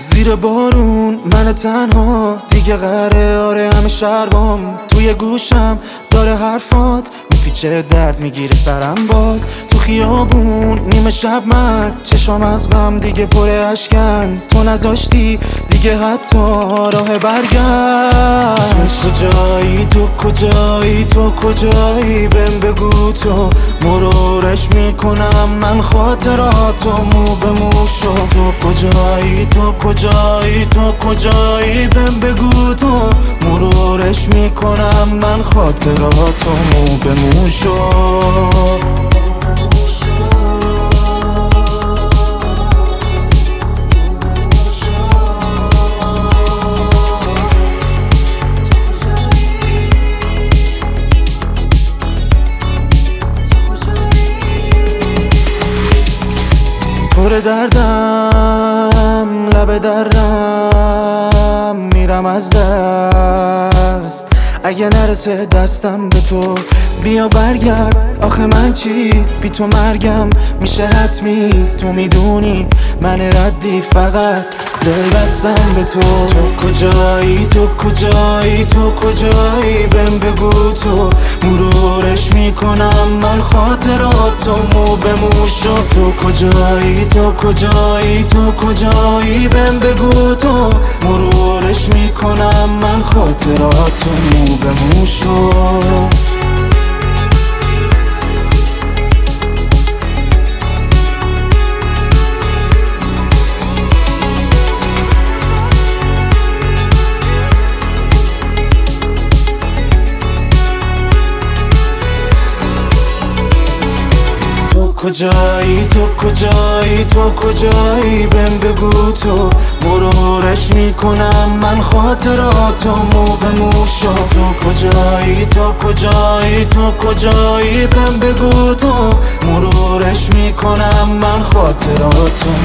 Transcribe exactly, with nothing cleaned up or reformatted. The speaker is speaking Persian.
زیر بارون من تنها دیگه قره، آره همه شربام توی گوشم داره حرفات میپیچه، درد میگیره سرم باز تو خیابون نیمه شب. من چشام از غم دیگه پر اشکن، تو نذاشتی دیگه حتی راه برگشت. تو کجایی تو کجایی تو کجایی بهم بگو، تو مرورش میکنم من خاطراتو مو به مو شو. تو کجایی تو کجایی تو کجایی بهم بگو، تو مرورش میکنم من خاطراتو مو به مو شو. پر دردم لب درم میرم از دست، اگه نرسه دستم به تو بیا برگرد. آخه من چی بی تو مرگم میشه حتمی، تو میدونی من ردی فقط دل بستم به تو. تو کجایی تو کجایی تو کجایی بهم بگو، تو مرورش میکنم من خاطراتو مو به مو شو. تو کجایی تو کجایی تو کجایی بهم بگو، تو مرورش میکنم من خاطراتو مو به مو شو. کجایی تو کجایی تو کجایی بهم بگو، تو مرورش میکنم من خاطراتو مو به مو شو. تو کجایی تو کجایی تو کجایی بهم بگو، تو مرورش میکنم من خاطراتو